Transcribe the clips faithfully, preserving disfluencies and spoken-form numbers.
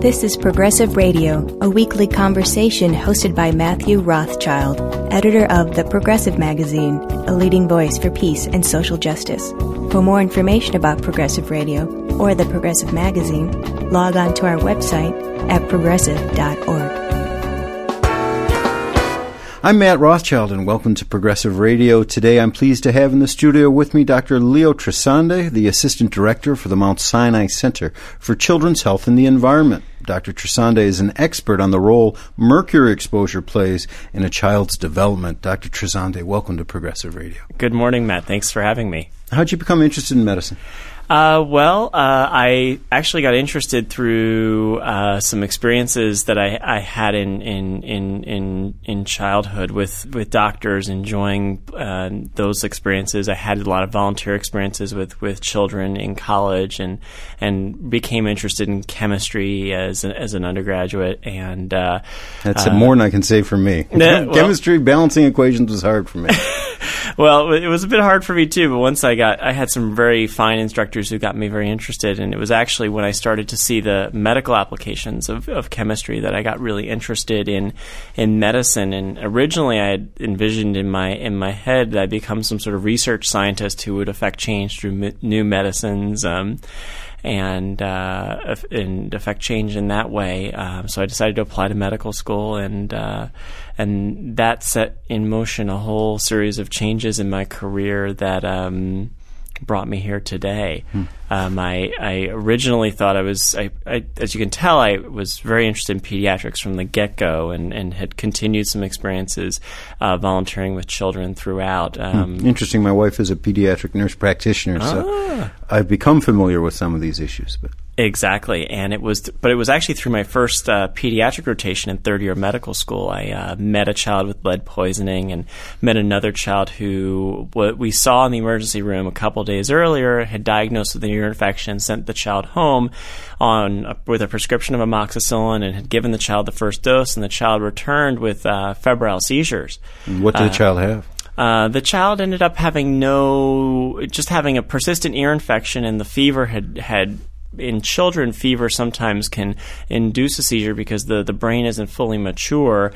This is Progressive Radio, a weekly conversation hosted by Matthew Rothschild, editor of The Progressive Magazine, a leading voice for peace and social justice. For more information about Progressive Radio or The Progressive Magazine, log on to our website at progressive dot org. I'm Matt Rothschild, and welcome to Progressive Radio. Today I'm pleased to have in the studio with me Doctor Leo Tresande, the Assistant Director for the Mount Sinai Center for Children's Health and the Environment. Doctor Tresande is an expert on the role mercury exposure plays in a child's development. Doctor Tresande, welcome to Progressive Radio. Good morning, Matt. Thanks for having me. How'd you become interested in medicine? Uh, well, uh, I actually got interested through uh, some experiences that I, I had in, in, in, in, in childhood with, with doctors, enjoying uh, those experiences. I had a lot of volunteer experiences with, with children in college, and and became interested in chemistry as an, as an undergraduate. And uh, That's uh, more than I can say for me. well, Chemistry, balancing equations was hard for me. Well, it was a bit hard for me too, but once I got, I had some very fine instructors who got me very interested, and it was actually when I started to see the medical applications of, of chemistry that I got really interested in in medicine. And originally, I had envisioned in my in my head that I'd become some sort of research scientist who would affect change through me- new medicines. Um, and uh, and affect change in that way. Um, so I decided to apply to medical school, and uh, and that set in motion a whole series of changes in my career that um, brought me here today. Hmm. Um, I, I originally thought I was, I, I, as you can tell, I was very interested in pediatrics from the get-go, and, and had continued some experiences uh, volunteering with children throughout. Um, hmm. Interesting. My wife is a pediatric nurse practitioner, so ah. I've become familiar with some of these issues. But Exactly, and it was, but it was actually through my first uh, pediatric rotation in third year medical school. I uh, met a child with lead poisoning, and met another child who, what we saw in the emergency room a couple days earlier, had diagnosed with an ear infection, sent the child home on uh, with a prescription of amoxicillin, and had given the child the first dose, and the child returned with uh, febrile seizures. What did uh, the child have? Uh, the child ended up having no, just having a persistent ear infection, and the fever had had. In children, fever sometimes can induce a seizure because the, the brain isn't fully mature,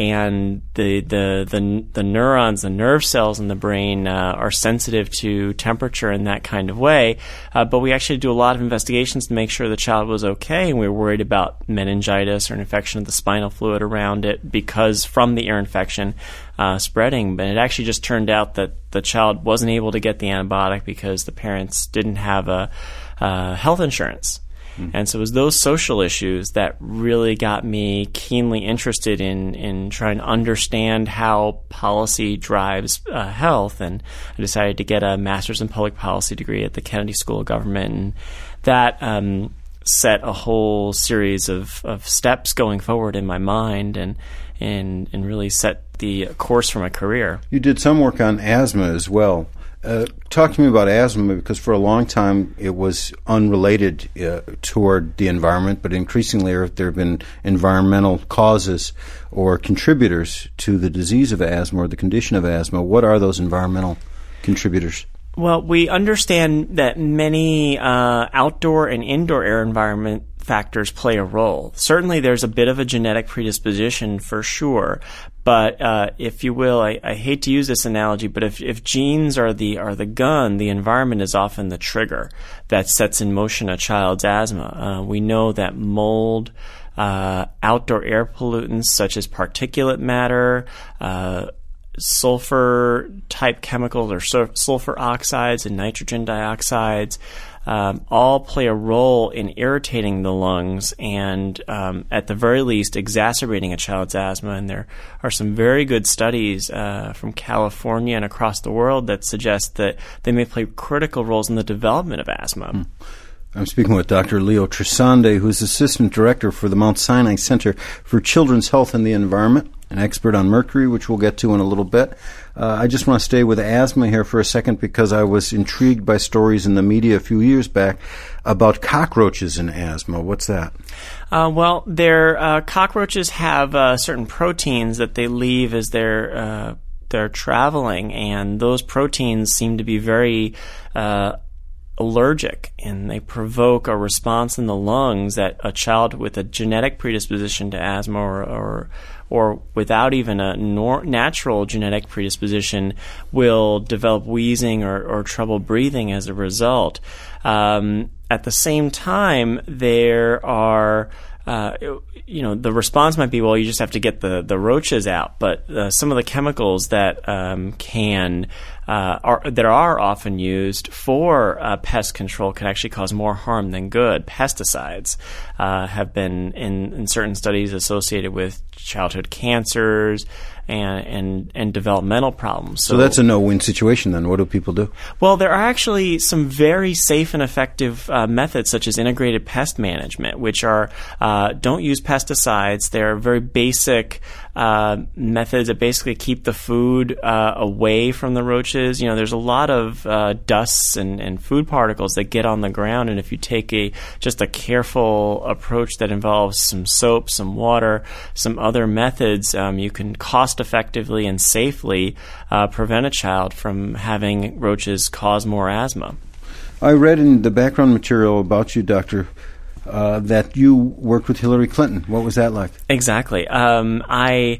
and the the the, the neurons, the nerve cells in the brain uh, are sensitive to temperature in that kind of way. Uh, but we actually do a lot of investigations to make sure the child was okay, and we were worried about meningitis or an infection of the spinal fluid around it because from the ear infection uh, spreading. But it actually just turned out that the child wasn't able to get the antibiotic because the parents didn't have a Uh, health insurance. Mm-hmm. And so it was those social issues that really got me keenly interested in, in trying to understand how policy drives uh, health. And I decided to get a master's in public policy degree at the Kennedy School of Government. And that um, set a whole series of, of steps going forward in my mind, and, and, and really set the course for my career. You did some work on asthma as well. Uh, talk to me about asthma, because for a long time it was unrelated uh, toward the environment, but increasingly there have been environmental causes or contributors to the disease of asthma or the condition of asthma. What are those environmental contributors? Well, we understand that many uh, outdoor and indoor air environment factors play a role. Certainly there's a bit of a genetic predisposition for sure, but uh, if you will, I, I hate to use this analogy, but if, if genes are the are the gun, the environment is often the trigger that sets in motion a child's asthma. Uh, we know that mold, uh, outdoor air pollutants such as particulate matter, uh, sulfur-type chemicals or sur- sulfur oxides and nitrogen dioxides, Um, all play a role in irritating the lungs and, um, at the very least, exacerbating a child's asthma. And there are some very good studies uh, from California and across the world that suggest that they may play critical roles in the development of asthma. Hmm. I'm speaking with Doctor Leo Tresande, who is Assistant Director for the Mount Sinai Center for Children's Health and the Environment, an expert on mercury, which we'll get to in a little bit. Uh, I just want to stay with asthma here for a second, because I was intrigued by stories in the media a few years back about cockroaches in asthma. What's that? Uh, well, their uh, cockroaches have uh, certain proteins that they leave as they're uh, they're traveling, and those proteins seem to be very uh, allergic, and they provoke a response in the lungs that a child with a genetic predisposition to asthma or or, or without even a nor- natural genetic predisposition will develop wheezing or, or trouble breathing as a result. Um, at the same time, there are Uh, you know, the response might be, well, you just have to get the, the roaches out. But uh, some of the chemicals that um, can uh, are that are often used for uh, pest control can actually cause more harm than good. Pesticides uh, have been in, in certain studies associated with childhood cancers and and, and developmental problems. So, so that's a no-win situation then. What do people do? Well, there are actually some very safe and effective uh, methods, such as integrated pest management, which are uh, don't use pesticides. They're very basic uh, methods that basically keep the food uh, away from the roaches. You know, there's a lot of uh, dusts and, and food particles that get on the ground, and if you take a just a careful approach that involves some soap, some water, some other methods, um, you can cost effectively and safely uh, prevent a child from having roaches cause more asthma. I read in the background material about you, Doctor, uh, that you worked with Hillary Clinton. What was that like? Exactly. Um, I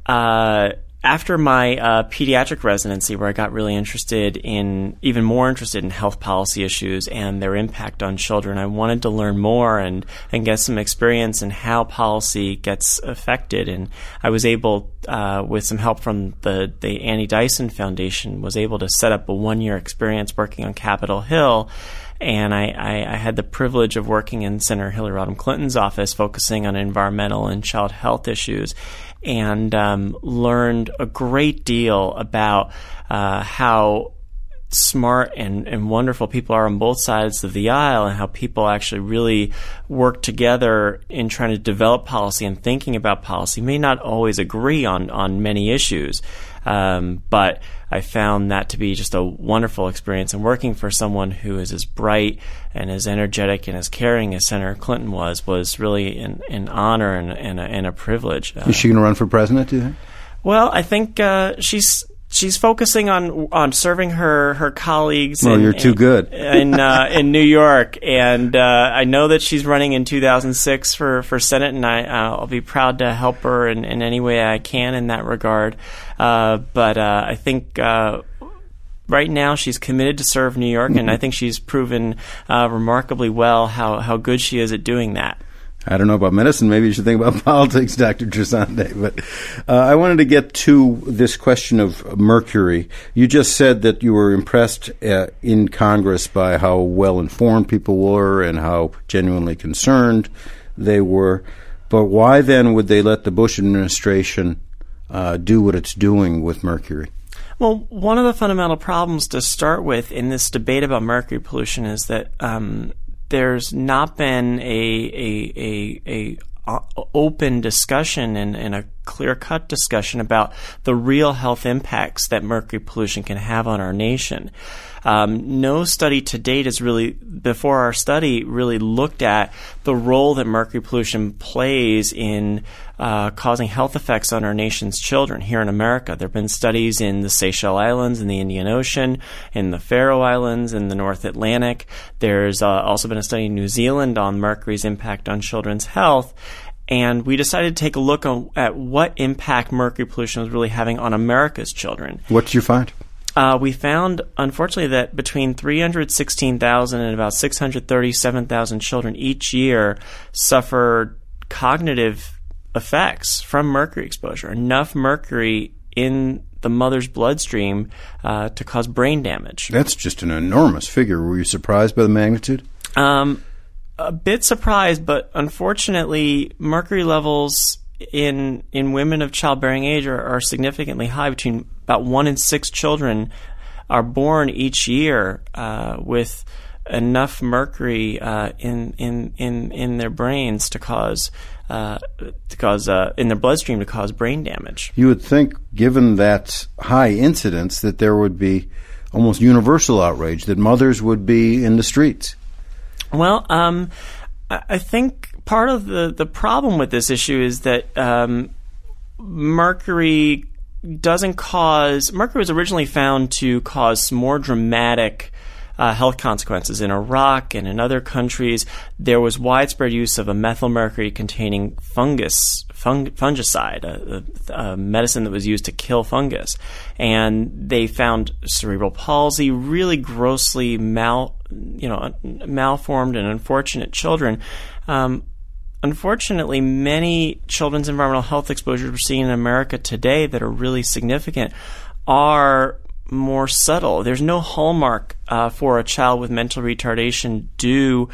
uh, after my uh, pediatric residency, where I got really interested in, even more interested in health policy issues and their impact on children, I wanted to learn more and, and get some experience in how policy gets affected. And I was able, uh, with some help from the, the Annie Dyson Foundation, was able to set up a one-year experience working on Capitol Hill. And I, I, I had the privilege of working in Senator Hillary Rodham Clinton's office, focusing on environmental and child health issues, and um, learned a great deal about uh, how smart and, and wonderful people are on both sides of the aisle, and how people actually really work together in trying to develop policy and thinking about policy. May not always agree on, on many issues, um, but I found that to be just a wonderful experience. And working for someone who is as bright and as energetic and as caring as Senator Clinton was, was really an, an honor and, and, a, and a privilege. Uh, is she going to run for president, do you think? Well, I think uh, she's... She's focusing on on serving her, her colleagues. Well, in, you're too in, good. in uh, in New York, and uh, I know that she's running in two thousand six for, for Senate, and I uh, I'll be proud to help her in, in any way I can in that regard. Uh, but uh, I think uh, right now she's committed to serve New York, and I think she's proven uh, remarkably well how, how good she is at doing that. I don't know about medicine. Maybe you should think about politics, Doctor Trasande. But uh, I wanted to get to this question of mercury. You just said that you were impressed uh, in Congress by how well-informed people were and how genuinely concerned they were. But why then would they let the Bush administration uh, do what it's doing with mercury? Well, one of the fundamental problems to start with in this debate about mercury pollution is that um, there's not been a a a, a, a open discussion and, and a clear-cut discussion about the real health impacts that mercury pollution can have on our nation. Um, no study to date has really, before our study, really looked at the role that mercury pollution plays in uh, causing health effects on our nation's children here in America. There have been studies in the Seychelles Islands, in the Indian Ocean, in the Faroe Islands, in the North Atlantic. There's uh, also been a study in New Zealand on mercury's impact on children's health. And we decided to take a look on, at what impact mercury pollution was really having on America's children. What did you find? Uh, we found, unfortunately, that between three hundred sixteen thousand and about six hundred thirty-seven thousand children each year suffer cognitive effects from mercury exposure, enough mercury in the mother's bloodstream uh, to cause brain damage. That's just an enormous figure. Were you surprised by the magnitude? Um, a bit surprised, but unfortunately, mercury levels in in women of childbearing age are, are significantly high. Between about one in six children are born each year uh, with enough mercury uh, in, in in in their brains to cause uh, to cause uh, in their bloodstream to cause brain damage. You would think, given that high incidence, that there would be almost universal outrage, that mothers would be in the streets. Well, um, I think part of the, the problem with this issue is that um, mercury doesn't cause... Mercury was originally found to cause more dramatic uh, health consequences. In Iraq and in other countries, there was widespread use of a methylmercury-containing fungus fung- fungicide, a, a, a medicine that was used to kill fungus, and they found cerebral palsy, really grossly mal, you know, malformed and unfortunate children. Um, Unfortunately, many children's environmental health exposures we're seeing in America today that are really significant are more subtle. There's no hallmark uh, for a child with mental retardation due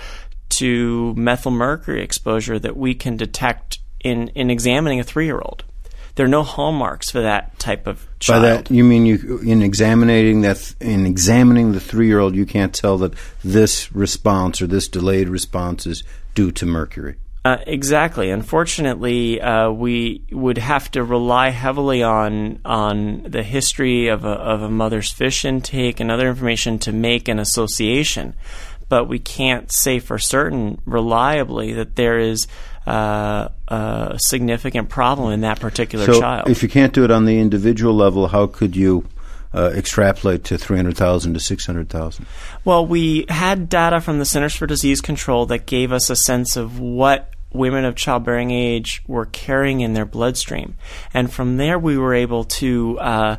to methylmercury exposure that we can detect in, in examining a three-year-old. There are no hallmarks for that type of child. By that, you mean you, in examining that, in examining the three-year-old, you can't tell that this response or this delayed response is due to mercury? Uh, exactly. Unfortunately, uh, we would have to rely heavily on on the history of a, of a mother's fish intake and other information to make an association. But we can't say for certain reliably that there is uh, a significant problem in that particular so child. If you can't do it on the individual level, how could you Uh, extrapolate to three hundred thousand to six hundred thousand? Well, we had data from the Centers for Disease Control that gave us a sense of what women of childbearing age were carrying in their bloodstream. And from there, we were able to, uh,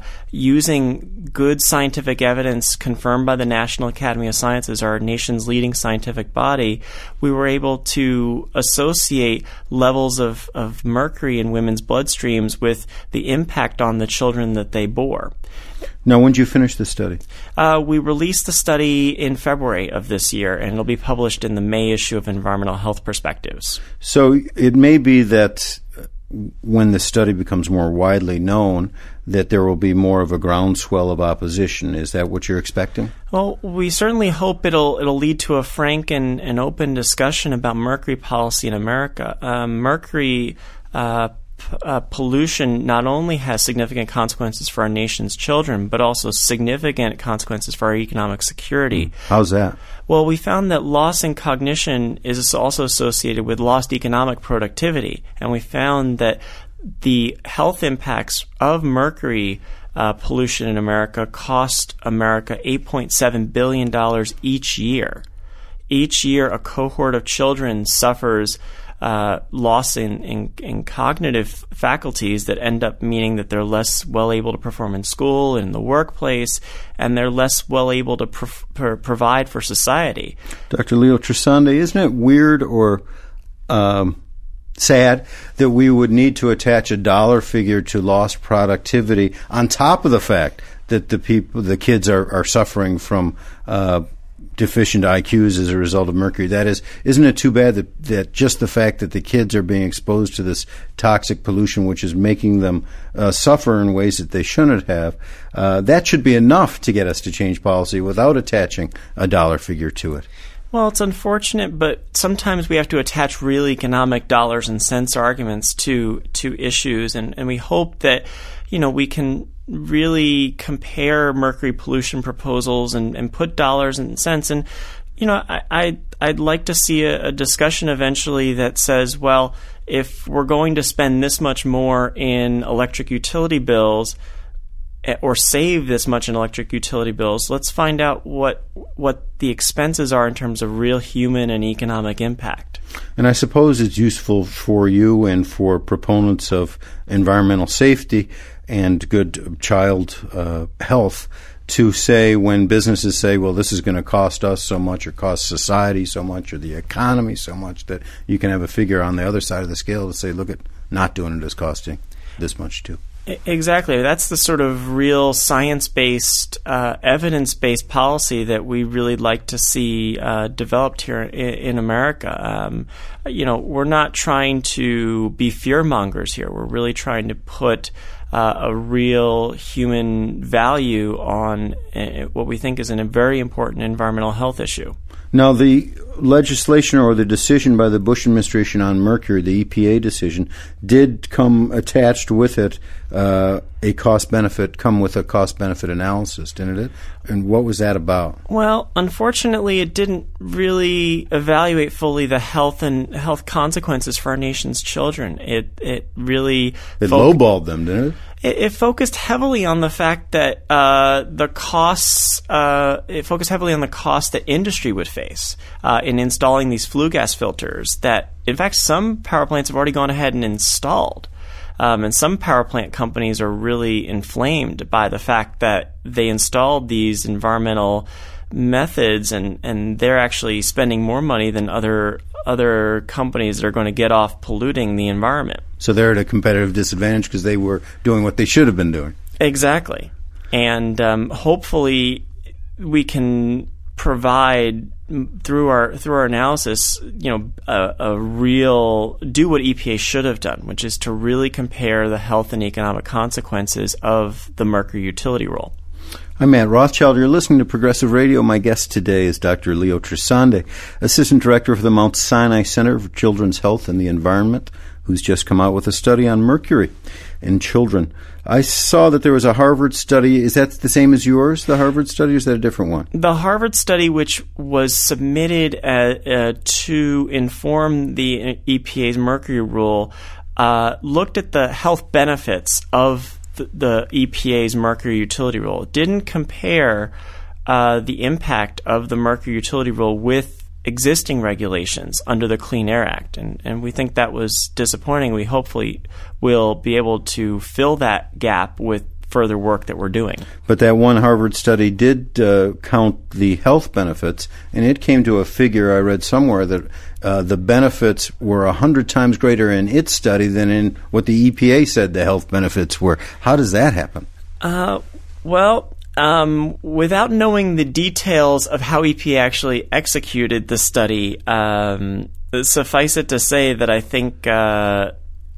using good scientific evidence confirmed by the National Academy of Sciences, our nation's leading scientific body, we were able to associate levels of, of mercury in women's bloodstreams with the impact on the children that they bore. Now, when did you finish the study? Uh, we released the study in February of this year, and it'll be published in the May issue of Environmental Health Perspectives. So it may be that when the study becomes more widely known, that there will be more of a groundswell of opposition. Is that what you're expecting? Well, we certainly hope it'll it'll lead to a frank and, and open discussion about mercury policy in America. Um, mercury uh, Uh, pollution not only has significant consequences for our nation's children, but also significant consequences for our economic security. How's that? Well, we found that loss in cognition is also associated with lost economic productivity, and we found that the health impacts of mercury uh, pollution in America cost America eight point seven billion dollars each year. Each year, a cohort of children suffers Uh, loss in, in, in cognitive faculties that end up meaning that they're less well able to perform in school and in the workplace, and they're less well able to pro- pro- provide for society. Doctor Leo Tresande, isn't it weird or um, sad that we would need to attach a dollar figure to lost productivity on top of the fact that the people, the kids are, are suffering from uh, deficient I Qs as a result of mercury? That is, isn't it too bad that, that just the fact that the kids are being exposed to this toxic pollution, which is making them uh, suffer in ways that they shouldn't have, uh, that should be enough to get us to change policy without attaching a dollar figure to it? Well, it's unfortunate, but sometimes we have to attach real economic dollars and cents arguments to to issues, and, and we hope that, you know, we can really compare mercury pollution proposals and, and put dollars and cents. And, you know, I, I, I'd like to see a, a discussion eventually that says, well, if we're going to spend this much more in electric utility bills or save this much in electric utility bills, let's find out what what the expenses are in terms of real human and economic impact. And I suppose it's useful for you and for proponents of environmental safety and good child uh, health to say, when businesses say, well, this is going to cost us so much or cost society so much or the economy so much, that you can have a figure on the other side of the scale to say, look, at not doing it is costing this much too. Exactly. That's the sort of real science-based, uh, evidence-based policy that we really like to see uh, developed here in, in America. Um, you know, we're not trying to be fear-mongers here. We're really trying to put uh, a real human value on uh, what we think is an, a very important environmental health issue. Now, the legislation or the decision by the Bush administration on mercury, the E P A decision, did come attached with it uh, a cost-benefit, come with a cost-benefit analysis, didn't it? And what was that about? Well, unfortunately, it didn't really evaluate fully the health and health consequences for our nation's children. It it really It fo- lowballed them, didn't it? It, it focused heavily on the fact that uh, the costs. Uh, it focused heavily on the costs that industry would face uh, in installing these flue gas filters. That, in fact, some power plants have already gone ahead and installed. Um, and some power plant companies are really inflamed by the fact that they installed these environmental methods, and, and they're actually spending more money than other other companies that are going to get off polluting the environment. So they're at a competitive disadvantage because they were doing what they should have been doing. Exactly. And um, hopefully we can provide through our through our analysis, you know, a, a real do what E P A should have done, which is to really compare the health and economic consequences of the mercury utility rule. I'm Matt Rothschild. You're listening to Progressive Radio. My guest today is Doctor Leo Trisande, Assistant Director for the Mount Sinai Center for Children's Health and the Environment, who's just come out with a study on mercury in children. I saw that there was a Harvard study. Is that the same as yours, the Harvard study, or is that a different one? The Harvard study, which was submitted uh, uh, to inform the E P A's mercury rule, uh, looked at the health benefits of the, the E P A's mercury utility rule. It didn't compare uh, the impact of the mercury utility rule with existing regulations under the Clean Air Act, and, and we think that was disappointing. We hopefully will be able to fill that gap with further work that we're doing. But that one Harvard study did uh, count the health benefits, and it came to a figure I read somewhere that uh, the benefits were a hundred times greater in its study than in what the E P A said the health benefits were. How does that happen? Uh, well... Um, without knowing the details of how E P A actually executed the study, um, suffice it to say that I think uh,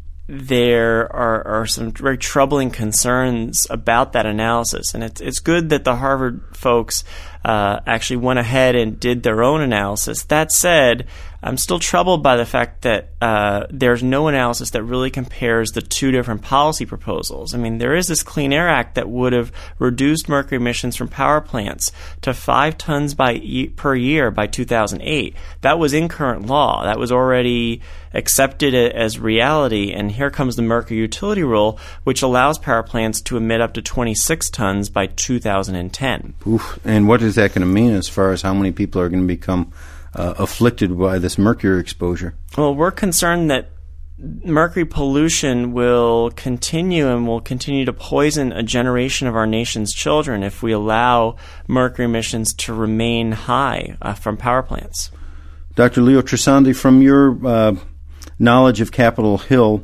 there are, are some very troubling concerns about that analysis. And it's, it's good that the Harvard folks uh, actually went ahead and did their own analysis. That said, I'm still troubled by the fact that uh, there's no analysis that really compares the two different policy proposals. I mean, there is this Clean Air Act that would have reduced mercury emissions from power plants to five tons by e- per year by two thousand eight. That was in current law. That was already accepted as reality, and here comes the mercury utility rule, which allows power plants to emit up to twenty-six tons by two thousand ten. Oof. And what is that going to mean as far as how many people are going to become Uh, afflicted by this mercury exposure? Well, we're concerned that mercury pollution will continue and will continue to poison a generation of our nation's children if we allow mercury emissions to remain high uh, from power plants. Doctor Leo Trisande, from your uh, knowledge of Capitol Hill,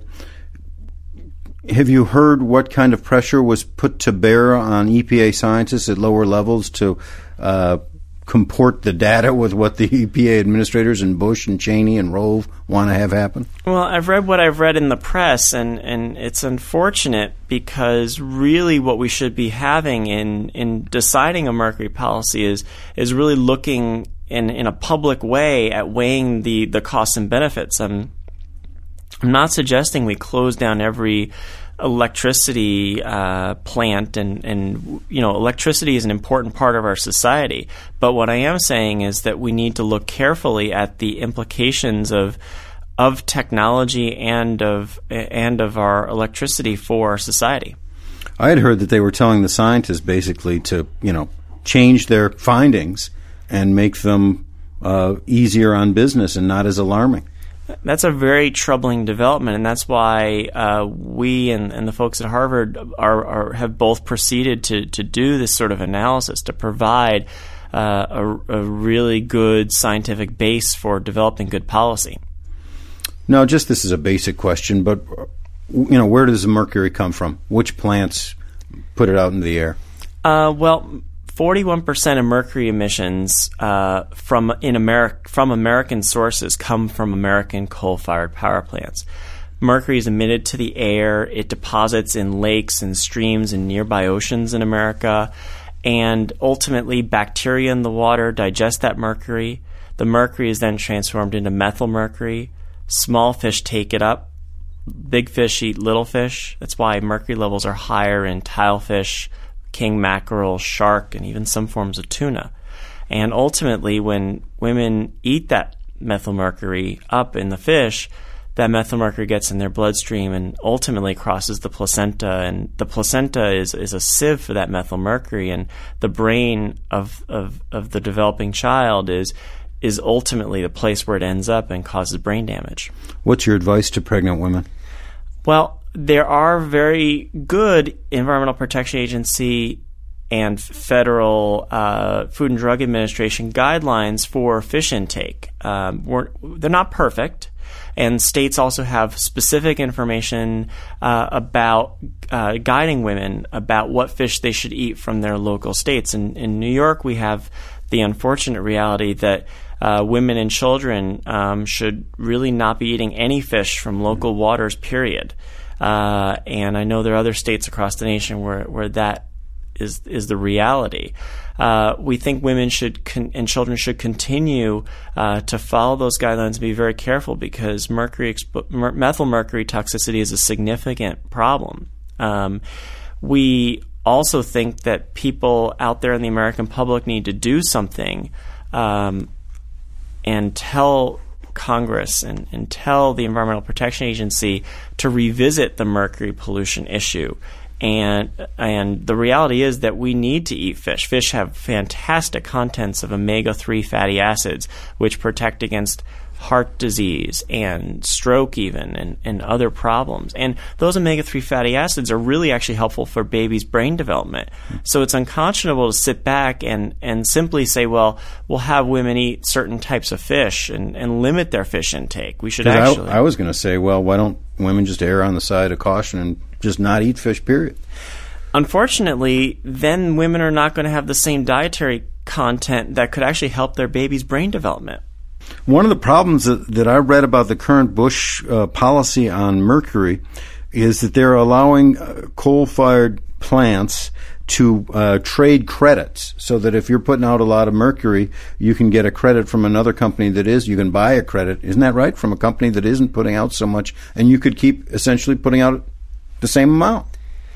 have you heard what kind of pressure was put to bear on E P A scientists at lower levels to uh, comport the data with what the E P A administrators and Bush and Cheney and Rove want to have happen? Well, I've read what I've read in the press, and, and it's unfortunate because really what we should be having in, in deciding a mercury policy is is really looking in, in a public way at weighing the, the costs and benefits. I'm, I'm not suggesting we close down every electricity uh, plant, and, and you know, electricity is an important part of our society. But what I am saying is that we need to look carefully at the implications of of technology and of and of our electricity for our society. I had heard that they were telling the scientists basically to, you know, change their findings and make them uh, easier on business and not as alarming. That's a very troubling development, and that's why uh, we and, and the folks at Harvard are, are have both proceeded to, to do this sort of analysis to provide uh, a, a really good scientific base for developing good policy. Now, just this is a basic question, but you know, where does the mercury come from? Which plants put it out into the air? Uh, well, forty-one percent of mercury emissions uh, from in Ameri- from American sources come from American coal-fired power plants. Mercury is emitted to the air. It deposits in lakes and streams and nearby oceans in America, and ultimately bacteria in the water digest that mercury. The mercury is then transformed into methyl mercury. Small fish take it up. Big fish eat little fish. That's why mercury levels are higher in tilefish, king mackerel, shark, and even some forms of tuna. And ultimately, when women eat that methylmercury up in the fish, that methylmercury gets in their bloodstream and ultimately crosses the placenta. And the placenta is, is a sieve for that methylmercury, and the brain of, of, of the developing child is is ultimately the place where it ends up and causes brain damage. What's your advice to pregnant women? Well, there are very good Environmental Protection Agency and federal uh, Food and Drug Administration guidelines for fish intake. Um, we're, they're not perfect, and states also have specific information uh, about uh, guiding women about what fish they should eat from their local states. In, in New York, we have the unfortunate reality that uh, women and children um, should really not be eating any fish from local waters, period. Uh, and I know there are other states across the nation where, where that is is the reality. Uh, we think women should con- and children should continue uh, to follow those guidelines and be very careful, because mercury expo- mer- methyl mercury toxicity is a significant problem. Um, we also think that people out there in the American public need to do something um, and tell Congress and, and tell the Environmental Protection Agency to revisit the mercury pollution issue. And and the reality is that we need to eat fish. Fish have fantastic contents of omega three fatty acids, which protect against heart disease and stroke even, and, and other problems. And those omega three fatty acids are really actually helpful for babies' brain development. So it's unconscionable to sit back and, and simply say, well, we'll have women eat certain types of fish and, and limit their fish intake. We should actually... I, I was going to say, well, why don't women just err on the side of caution and just not eat fish, period? Unfortunately, then women are not going to have the same dietary content that could actually help their baby's brain development. One of the problems that, that I read about the current Bush uh, policy on mercury is that they're allowing uh, coal-fired plants to uh, trade credits, so that if you're putting out a lot of mercury, you can get a credit from another company that is. You can buy a credit, isn't that right, from a company that isn't putting out so much, and you could keep essentially putting out the same amount.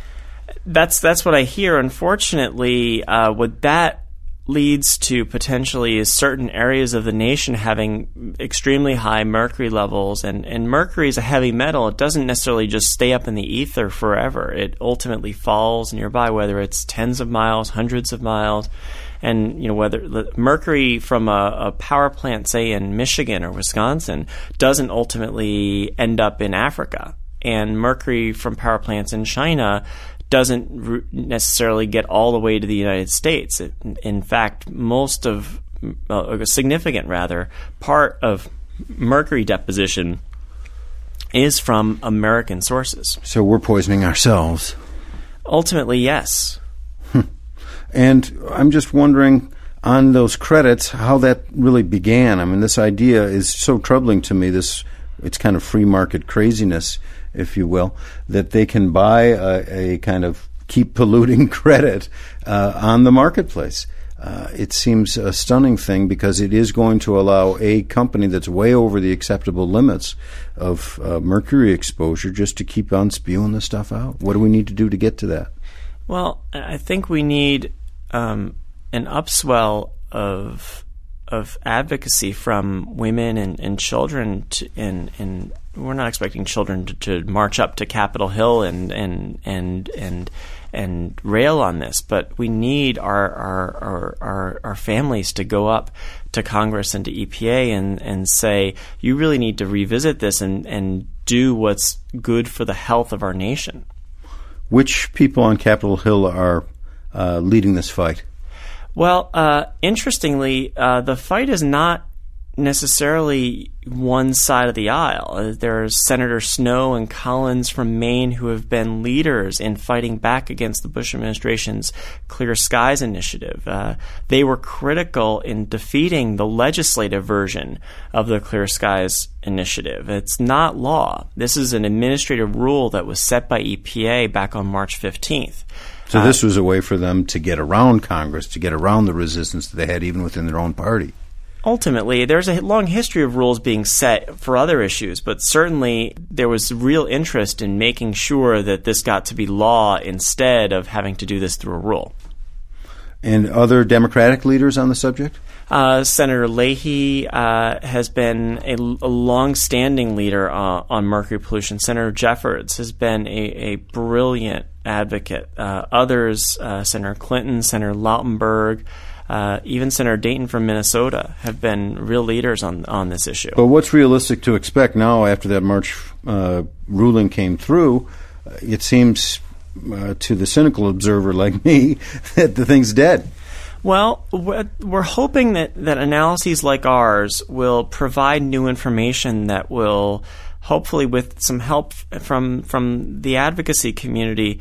That's that's what I hear. Unfortunately, uh, what that leads to potentially is certain areas of the nation having extremely high mercury levels, and, and mercury is a heavy metal. It doesn't necessarily just stay up in the ether forever. It ultimately falls nearby, whether it's tens of miles, hundreds of miles. And you know, whether mercury from a, a power plant, say in Michigan or Wisconsin, doesn't ultimately end up in Africa. And mercury from power plants in China doesn't necessarily get all the way to the United States. It, in fact, most of, uh, a significant rather, part of mercury deposition is from American sources. So we're poisoning ourselves. Ultimately, yes. And I'm just wondering, on those credits, how that really began. I mean, this idea is so troubling to me, this, it's kind of free market craziness, if you will, that they can buy a, a kind of keep polluting credit uh, on the marketplace. Uh, it seems a stunning thing, because it is going to allow a company that's way over the acceptable limits of uh, mercury exposure just to keep on spewing the stuff out. What do we need to do to get to that? Well, I think we need um, an upswell of of advocacy from women and, and children, to, and, and we're not expecting children to, to march up to Capitol Hill and and and and and rail on this, but we need our our, our our our families to go up to Congress and to E P A and, and say, you really need to revisit this and, and do what's good for the health of our nation. Which people on Capitol Hill are uh, leading this fight? Well, uh, interestingly, uh, the fight is not necessarily one side of the aisle. Uh, there's Senator Snowe and Collins from Maine who have been leaders in fighting back against the Bush administration's Clear Skies initiative. Uh, they were critical in defeating the legislative version of the Clear Skies initiative. It's not law. This is an administrative rule that was set by E P A back on March fifteenth. So this was a way for them to get around Congress, to get around the resistance that they had even within their own party. Ultimately, there's a long history of rules being set for other issues, but certainly there was real interest in making sure that this got to be law instead of having to do this through a rule. And other Democratic leaders on the subject? Uh, Senator Leahy uh, has been a, a long-standing leader uh, on mercury pollution. Senator Jeffords has been a, a brilliant advocate. Uh, others, uh, Senator Clinton, Senator Lautenberg, uh, even Senator Dayton from Minnesota, have been real leaders on on this issue. But what's realistic to expect now after that March uh, ruling came through? Uh, it seems uh, to the cynical observer like me that the thing's dead. Well, we're hoping that, that analyses like ours will provide new information that will, hopefully with some help from from the advocacy community,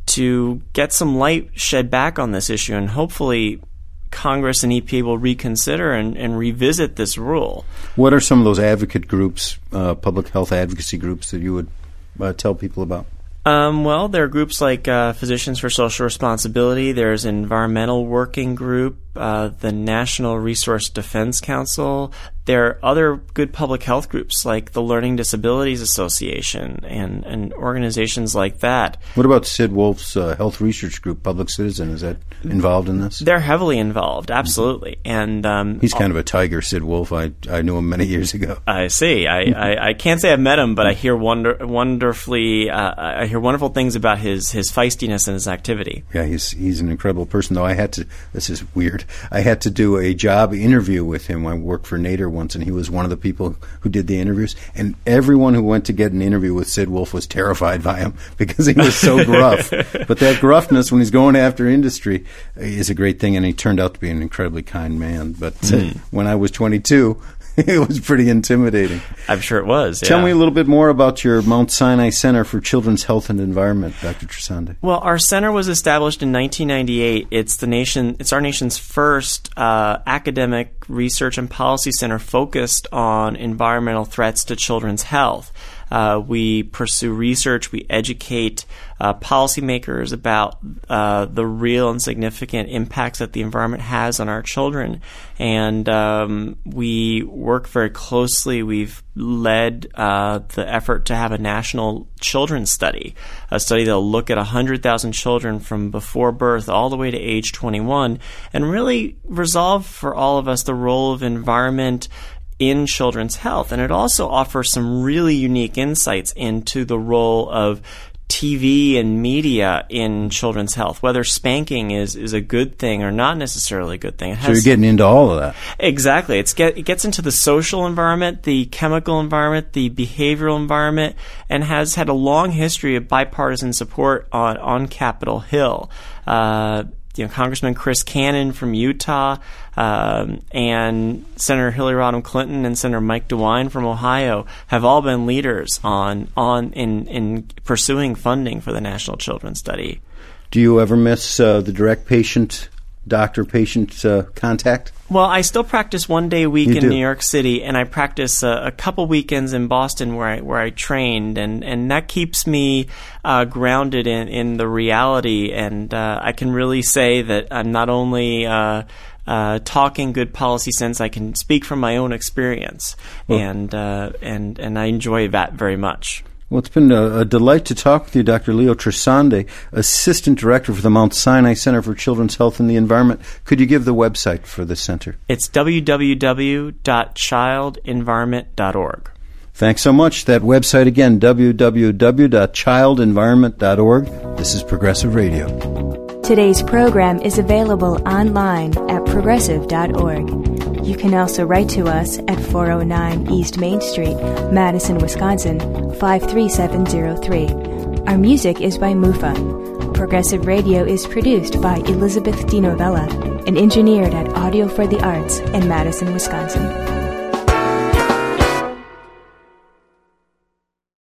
to get some light shed back on this issue, and hopefully Congress and E P A will reconsider and, and revisit this rule. What are some of those advocate groups, uh, public health advocacy groups, that you would uh, tell people about? Um, well, there are groups like uh, Physicians for Social Responsibility. There's an environmental working group, uh, the National Resource Defense Council. There are other good public health groups like the Learning Disabilities Association and, and organizations like that. What about Sid Wolf's uh, health research group, Public Citizen? Is that involved in this? They're heavily involved, absolutely. Mm-hmm. And um, he's kind of a tiger, Sid Wolf. I I knew him many years ago. I see. I, I, I can't say I've met him, but I hear wonder, wonderfully. Uh, I hear wonderful things about his, his feistiness and his activity. Yeah, he's he's an incredible person. Though I had to. This is weird. I had to do a job interview with him. I worked for Nader once, and he was one of the people who did the interviews. And everyone who went to get an interview with Sid Wolf was terrified by him because he was so gruff. But that gruffness, when he's going after industry, is a great thing. And he turned out to be an incredibly kind man. But mm. uh, when I was twenty-two, it was pretty intimidating. I'm sure it was. Yeah. Tell me a little bit more about your Mount Sinai Center for Children's Health and Environment, Doctor Trisande. Well, our center was established in nineteen ninety-eight. It's the nation. It's our nation's first uh, academic research and policy center focused on environmental threats to children's health. Uh, we pursue research. We educate uh, policymakers about uh, the real and significant impacts that the environment has on our children. And um, we work very closely. We've led uh, the effort to have a national children's study, a study that will look at one hundred thousand children from before birth all the way to age twenty-one, and really resolve for all of us the role of environment in children's health. And it also offers some really unique insights into the role of T V and media in children's health, whether spanking is, is a good thing or not necessarily a good thing. It has, so you're getting into all of that. Exactly. It's get, it gets into the social environment, the chemical environment, the behavioral environment, and has had a long history of bipartisan support on, on Capitol Hill. Uh, You know, Congressman Chris Cannon from Utah, um, and Senator Hillary Rodham Clinton and Senator Mike DeWine from Ohio have all been leaders on on in in pursuing funding for the National Children's Study. Do you ever miss uh, the direct patient doctor-patient uh, contact? Well, I still practice one day a week you in do. New York City, and I practice uh, a couple weekends in Boston where I where I trained, and, and that keeps me uh, grounded in, in the reality. And uh, I can really say that I'm not only uh, uh, talking good policy sense, I can speak from my own experience, well, and uh, and and I enjoy that very much. Well, it's been a, a delight to talk with you, Doctor Leo Trisande, Assistant Director for the Mount Sinai Center for Children's Health and the Environment. Could you give the website for the center? It's w w w dot child environment dot org. Thanks so much. That website again, w w w dot child environment dot org. This is Progressive Radio. Today's program is available online at progressive dot org. You can also write to us at four oh nine East Main Street, Madison, Wisconsin, five three seven zero three. Our music is by Mufa. Progressive Radio is produced by Elizabeth DiNovella and engineered at Audio for the Arts in Madison, Wisconsin.